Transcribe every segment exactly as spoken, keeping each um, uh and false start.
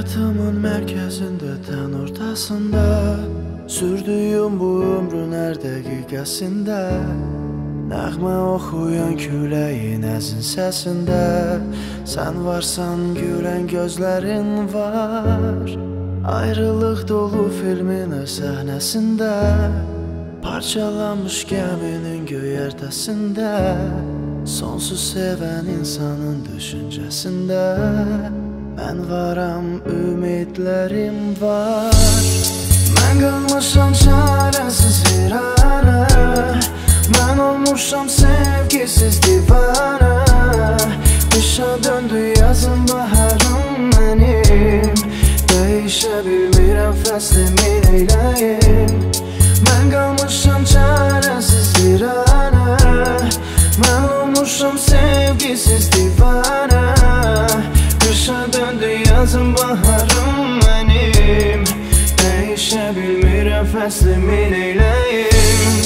Hayatımın merkezinde, tən ortasında, sürdüyüm bu ömrün hər dəqiqəsində, nəğmə oxuyan küləyin əzin səsində, sən varsan, gülən gözlərin var. Ayrılıq dolu filmin səhnəsində, parçalanmış gəminin göyərtəsində, sonsuz sevən insanın düşüncəsində, mən varam, ümidlərim var. Mən qalmışam çarəsiz viranə, mən olmuşam sevgisiz divanə. Qışa döndü yazım, baharım mənim, dəyişə bilmirəm fəslimi neyləyim. Mən qalmışam çarəsiz viranə, mən olmuşam sevgisiz divanə. Qışa döndü yazım, baharım mənim, dəyişə bilmirəm fəslimi neyləyim.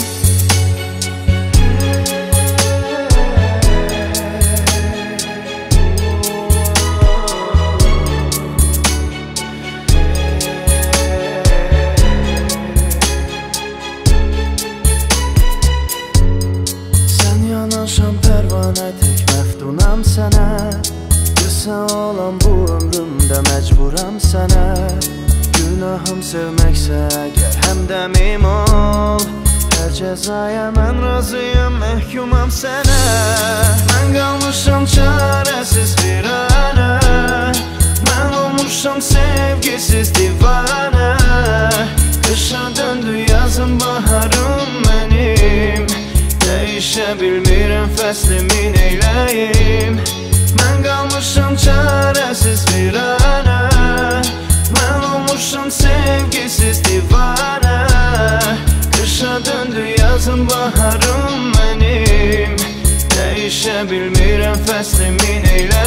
Sən yanaşan pərvanə, tək məftunam sənə, qısa olan bu ömrümdə məcburam sənə. Günahım sevməksə əgər həmdəmim ol, hər cəzaya mən razıyam, məhkumam sənə. Mən qalmışam çarəsiz viranə, mən olmuşam sevgisiz divanə. Qışa döndü yazım, baharım mənim, dəyişə bilmirəm fəslimi neyləyim. Mən qalmışam çarəsiz viranə, mən olmuşam sevgisiz divanə. Qışa döndü yazım, baharım mənim, dəyişə bilmirəm fəslimi neyləyim.